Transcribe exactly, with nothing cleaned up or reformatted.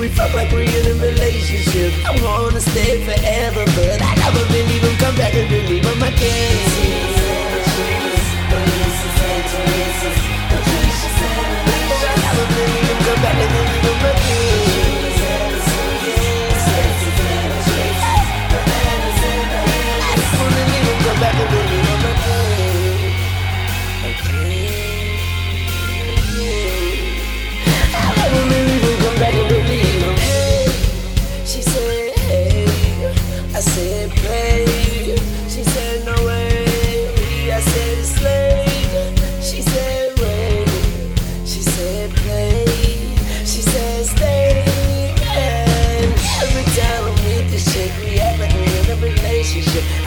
we fuck like we're in a relationship. I wanna stay forever, but I never believe him. Come back and believe him, I can't. Come back and believe him, I can't. I just wanna leave him. Come back and believe him, I can't. I can't. I never believe him. Come back and believe him. Hey, she said, hey. I said, play. She said, no way. I said, it's late. She said, wait. She said, play. She said, stay. And every time I'm with this chick, we act like we're in a relationship.